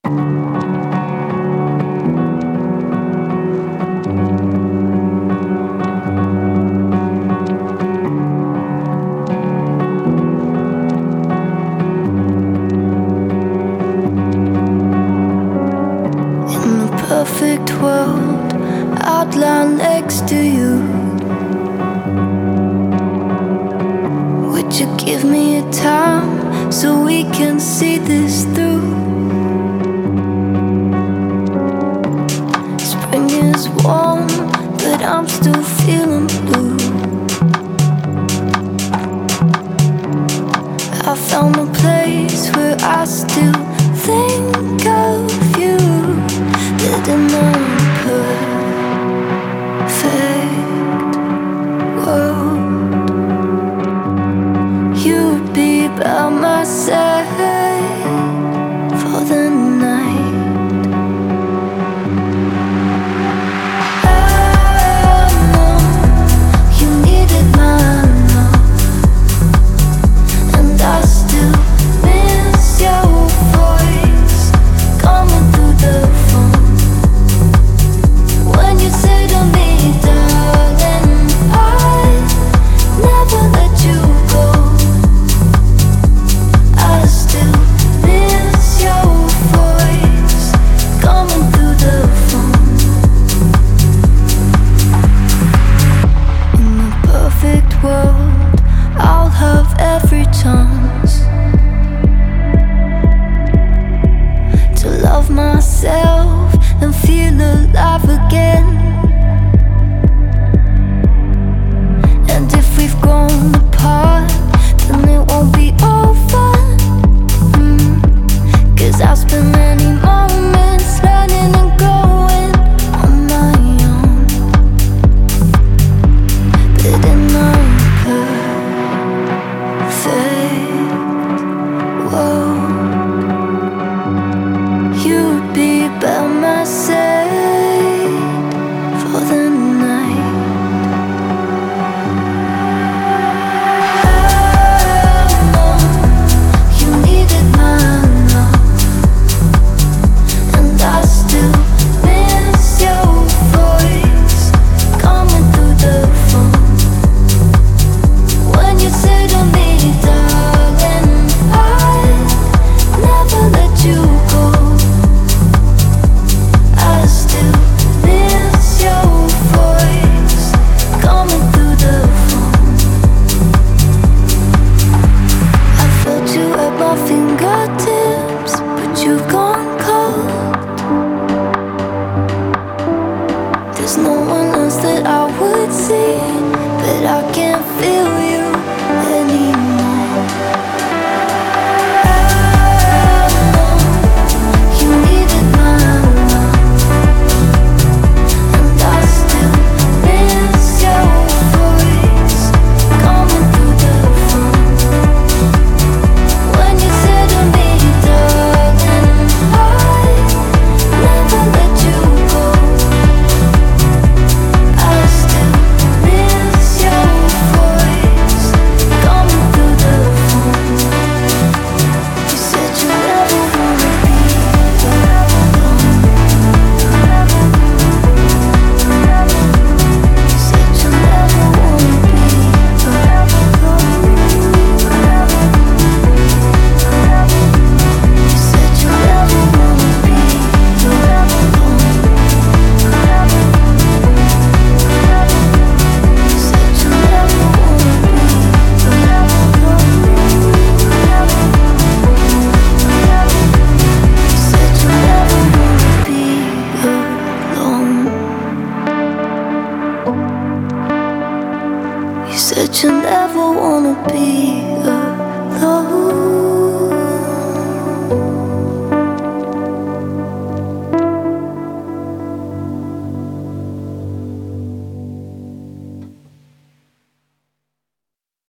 Perfect world outlined next to you. Would you give me a time so we can see this through? Spring is warm, but I'm still feeling blue. I found a place where I still think of you. In a perfect world, you'd be by my side for the night. I know you needed my love, and I still miss your voice coming through the phone. When you say to me, darling, I never let you go, I still miss your voice coming through the phone. In a perfect world, I'll have every chance to love myself and feel alive again. And if we've grown apart, then it won't be over. 'Cause I'll spend many moments learning and growing on my own. But in my perfect world, you'd be by my side for the night. I know you needed my love, and I still miss your voice coming through the phone. When you say to me, darling, I never let you go, I still miss your voice coming through the phone. I felt you at my fingertips, but you've gone cold. There's no one else that I would see, but I can't feel you anymore. I know you needed my love, and I still miss your voice coming through the phone. When you said to me, darling, I never let you go, I still miss your voice coming through the phone. You said you never wanna be alone. You said you never wanna be alone. You said you never wanna be alone. You said you never wanna be alone. You said you never wanna be alone. You said you never wanna be alone.